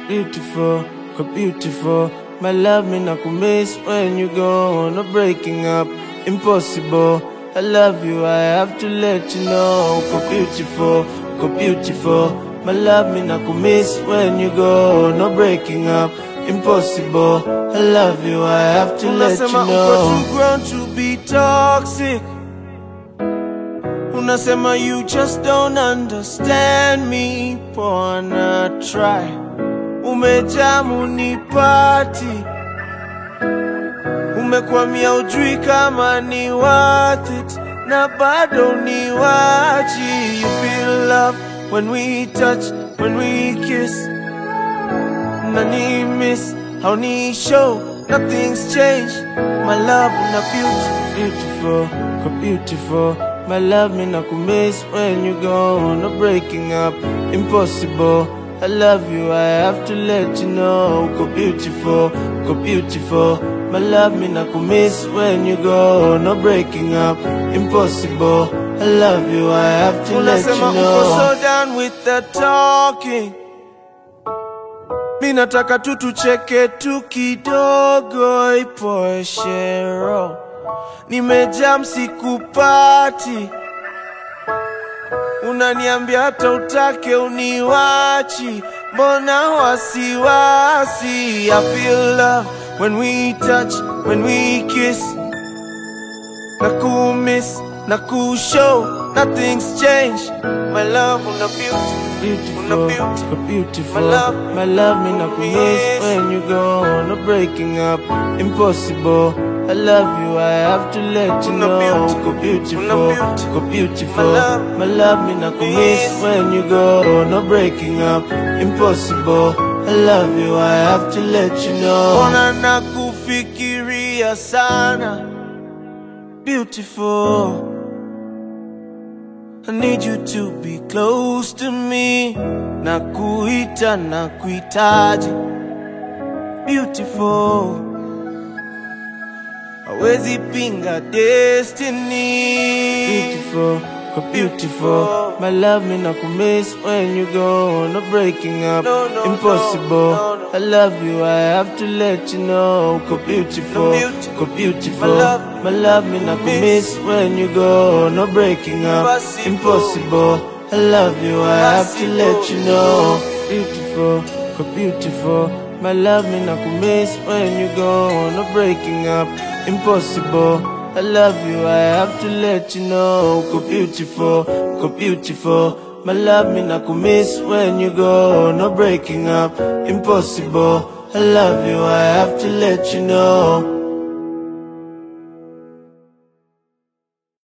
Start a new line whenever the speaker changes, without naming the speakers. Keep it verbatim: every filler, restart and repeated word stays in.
beautiful, go beautiful. My love me not miss when you go. No breaking up, impossible. I love you, I have to let you know. Go beautiful, go beautiful. My love me not miss when you go. No breaking up, impossible. I love you, I have to let you know. Unasema uko too grown to be toxic. Unasema you just don't understand me. Wanna try. Umejamu ni party. Umekwamia ujui kama ni worth it. Na bado ni wachi. You feel love when we touch, when we kiss. Nani miss, how ni show, nothing's changed. My love na beauty, beautiful, go beautiful. My love me not miss when you go. No breaking up, impossible. I love you, I have to let you know. Go beautiful, go beautiful. My love me not miss when you go. No breaking up, impossible. I love you, I have to let you know. Uko so done with the talking. Mina taka tu tucheke tu kidogo ipoe shero. Nimejam sikupati. Unaniambia hata utake uniwachi. Mbona wasiwasi? I feel love when we touch, when we kiss. Nakumiss, nakushow, nothing's changed. My love on the beauty, beautiful, beauty, beautiful. My love, my love me not miss when you go. No breaking up, impossible. I love you, I have to let you know. Go beautiful, go beautiful. My love me not miss when you go. No breaking up, impossible. I love you, I have to let you know. Ona nakufikiria sana, beautiful. I need you to be close to me. Nakuita, nakuitaji, beautiful. Hawezi pinga destiny. Beautiful, go beautiful. My love me not miss when you go. No breaking up, no, no, impossible. No, no. I love you, I have to let you know. Go beautiful, no, go beautiful. My love, my love me not miss when you go. No breaking up, impossible. impossible. I love you, I have to let you know. Beautiful, go beautiful. My love me not miss when you go. No breaking up, impossible. I love you, I have to let you know. Go beautiful, go beautiful. My love me not miss when you go. No breaking up, impossible. I love you, I have to let you know.